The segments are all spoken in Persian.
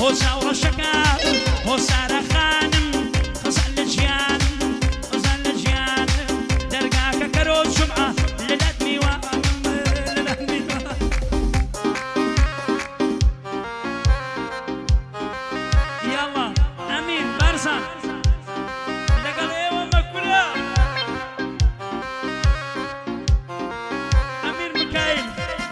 بۆ چاوڕە شەکار بۆ سارە خانم خەزان لە گیان خەزان لە گیان دەرگاکە کەرۆ جومعە لەلات میوان لەلات میوان یاڵا ئەمین بارزان لەگەڵ ئێوە مەکورە ئەمیر مکایل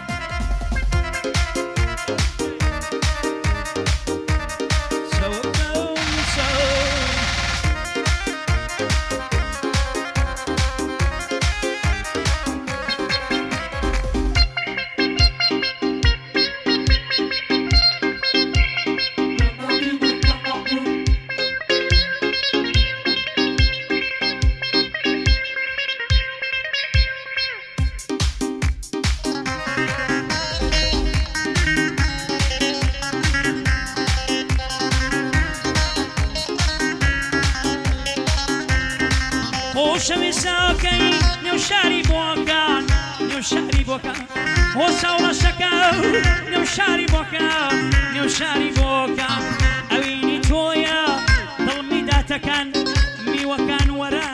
خۆشەوی ساکەی نێو شاری بۆکان نێو شاری بۆکان بۆ چاوڕە شەکار نێو شاری بۆکان نێو شاری بۆکان ئەوینی تۆیە دڵمی داتەکان میوەکان وەرە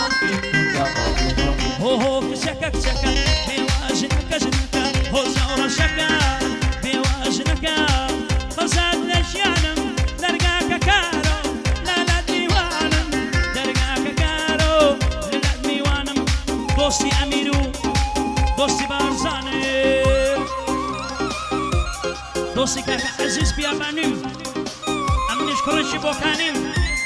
هۆ کچەکە کچەکە پێوە ژنەکە ژنەکە بۆ چاوڕە شەکار پێوە ژنەکە خەزان لە ژیانم دەرگاکە کارۆ لەلات میوانم دەرگاکە کارۆ لەلات میوانم دۆستی ئەمیر و دۆستی بارزانم دۆستی کاکە عەزیز بیابانیم ئەمنیش کوڕێکی بۆکانیم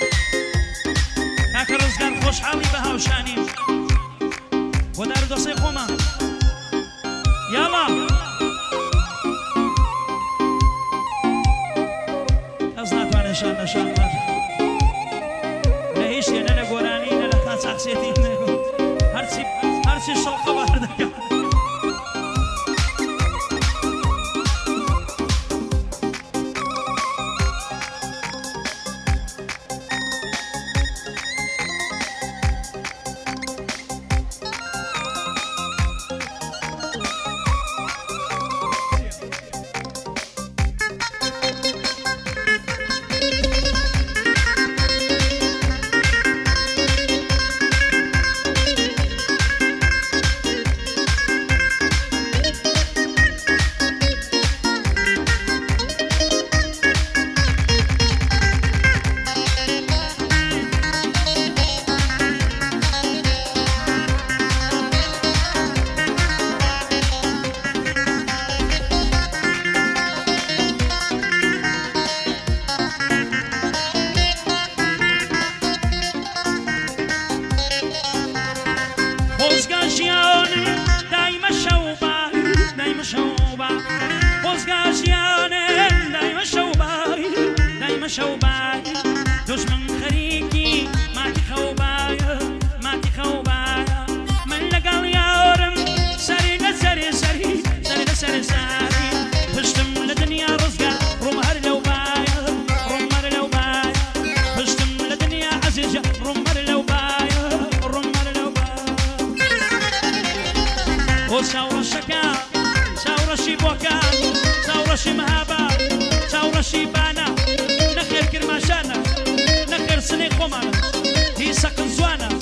کاکە ڕزگار خۆشحاڵی بە هاوشانیم بۆ دار و دۆسەی خۆمان یاڵا کەس ناتوانێت شان لە هیچ شتێ نە لە گۆرانی نە لە قاچاقچێتی هەرچی شەڵقە بەهەر دەکات شوباي دشمن خريكي ماتي خوبايا ماتي خوبايا من لقال يارم سري لسري سري سري لسري سري بشتم لدنيا رزقا رمهر لو بايا رمهر لو بايا بشتم لدنيا عزيزة رمهر لو بايا رمهر لو بايا وشاور الشكا شاور الشيبوكا شاور الشمهابا شاور الشيبانا نخير كرماشانا نخير سني خمانا هي سقن زوانا